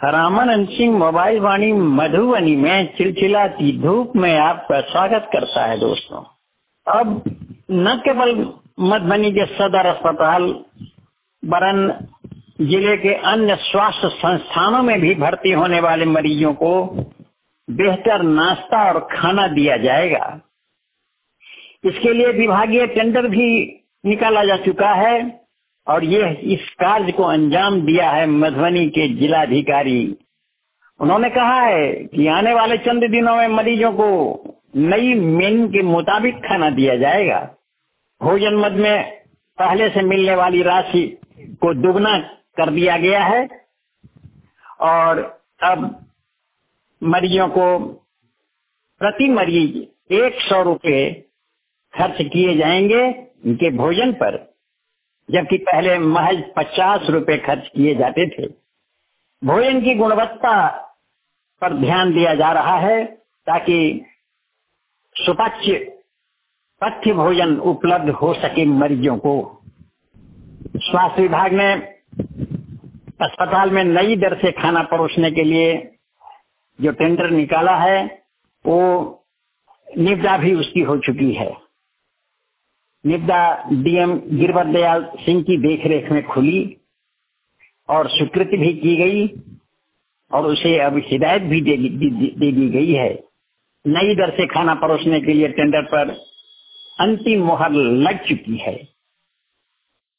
Ramanand Singh mobile Vaani Madhubani में चिलचिलाती धूप में आपका स्वागत करता है। दोस्तों, अब न केवल मधुबनी के सदर अस्पताल वरन जिले के अन्य स्वास्थ्य संस्थानों में भी भर्ती होने वाले मरीजों को बेहतर नाश्ता और खाना दिया जाएगा। इसके लिए विभागीय टेंडर भी निकाला जा चुका है और इस कार्य को अंजाम दिया है मधुबनी के जिलाधिकारी। उन्होंने कहा है कि आने वाले चंद दिनों में मरीजों को नई मेन्यू के मुताबिक खाना दिया जाएगा। भोजन मद में पहले से मिलने वाली राशि को दुगना कर दिया गया है और अब मरीजों को प्रति मरीज 100 रुपए खर्च किए जाएंगे इनके भोजन पर, जबकि पहले महज 50 रुपए खर्च किए जाते थे। भोजन की गुणवत्ता पर ध्यान दिया जा रहा है ताकि सुपाच्य पथ्य भोजन उपलब्ध हो सके मरीजों को। स्वास्थ्य विभाग ने अस्पताल में नई दर से खाना परोसने के लिए जो टेंडर निकाला है वो निविदा भी उसकी हो चुकी है। निविदा डीएम गिरवर दयाल सिंह की देखरेख में खुली और स्वीकृति भी की गई और उसे अब हिदायत भी दे दी गई है। नई दर से खाना परोसने के लिए टेंडर पर अंतिम मुहर लग चुकी है।